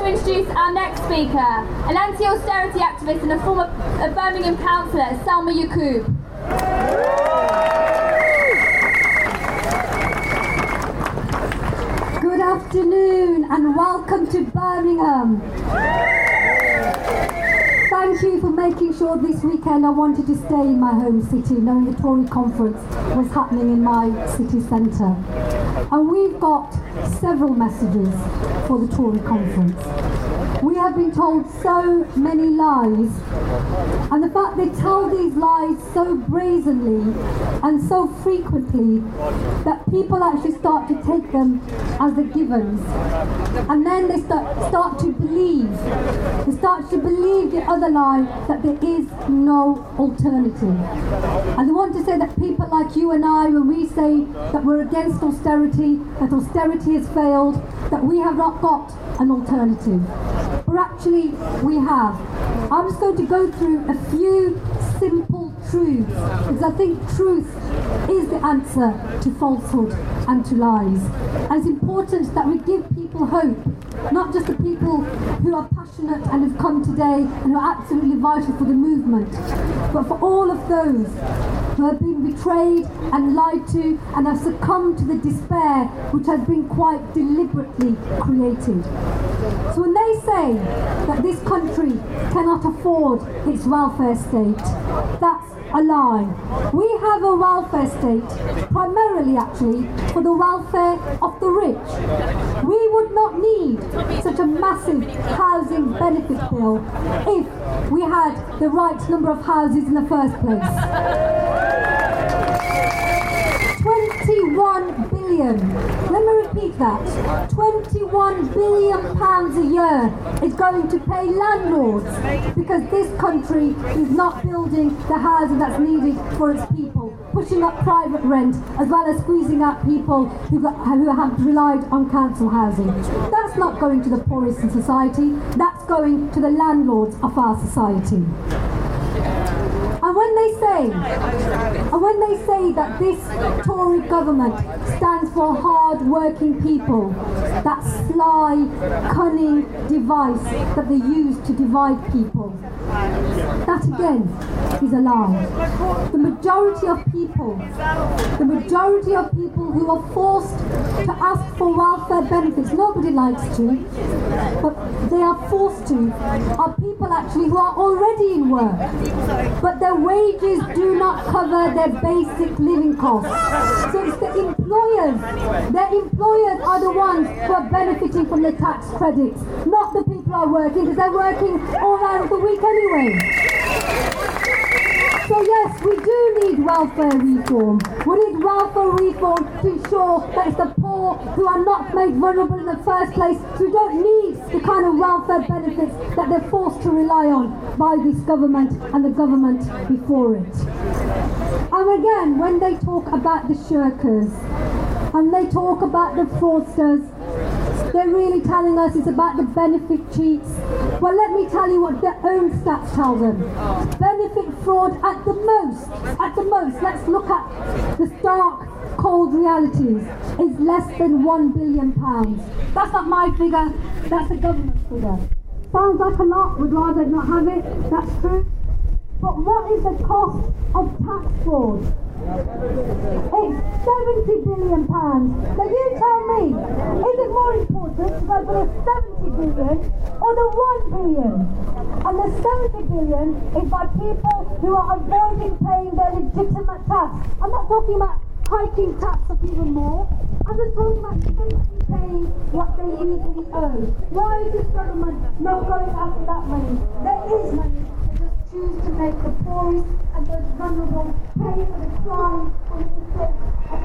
to introduce our next speaker, an anti-austerity activist and a former Birmingham councillor, Salma Yaqub. Good afternoon and welcome to Birmingham. Thank you for making sure this weekend I wanted to stay in my home city, knowing the Tory conference was happening in my city centre. And we've got several messages for the Tory conference. We have been told so many lies, and the fact they tell these lies so brazenly and so frequently that people actually start to take them as the givens, and then they start to believe. They start to believe the other lie, that there is no alternative. And they want to say that people like you and I, when we say that we're against austerity, that austerity has failed, that we have not got an alternative. But actually we have. I'm just going to go through a few simple truths, because I think truth is the answer to falsehood and to lies. And it's important that we give people hope, not just the people who are passionate and have come today and who are absolutely vital for the movement, but for all of those who have been betrayed and lied to and have succumbed to the despair which has been quite deliberately created. So when they say that this country cannot afford its welfare state, that's a lie. We have a welfare state, primarily actually, for the welfare of the rich. We would not need such a massive housing benefit bill if we had the right number of houses in the first place. 21 billion. Let me repeat that. 21 billion pounds a year is going to pay landlords because this country is not building the housing that's needed for its people, pushing up private rent as well as squeezing out people who have relied on council housing. That's not going to the poorest in society, that's going to the landlords of our society. And when they say that this Tory government stands for hard-working people, that sly, cunning device that they use to divide people, that again is a lie. The majority of people who are forced to ask for welfare benefits, nobody likes to, but they are forced to, are people actually who are already in work, but their wages do not cover their basic living costs. So it's the employers. Their employers are the ones who are benefiting from the tax credits, not the people who are working, because they're working all out of the week anyway. So yes, we do need welfare reform. We need welfare reform to ensure that it's the poor who are not made vulnerable in the first place, who don't need the kind of welfare benefits that they're forced to rely on by this government and the government before it. And again, when they talk about the shirkers and they talk about the fraudsters, they're really telling us it's about the benefit cheats. Well, let me tell you what their own stats tell them. Benefit fraud at the most, let's look at the stark, cold realities, is less than £1 billion. That's not my figure, that's the government's figure. Sounds like a lot, would rather not have it, that's true. But what is the cost of tax fraud? It's £70 billion. Now you tell me, is it more important to go for the 70 billion or the 1 billion? And the 70 billion is by people who are avoiding paying their legitimate tax. I'm not talking about hiking tax up even more. I'm just talking about simply paying what they legally owe. Why is this government not going after that money? There is money. Choose to make the poorest and most vulnerable pay for the crime and the mistake of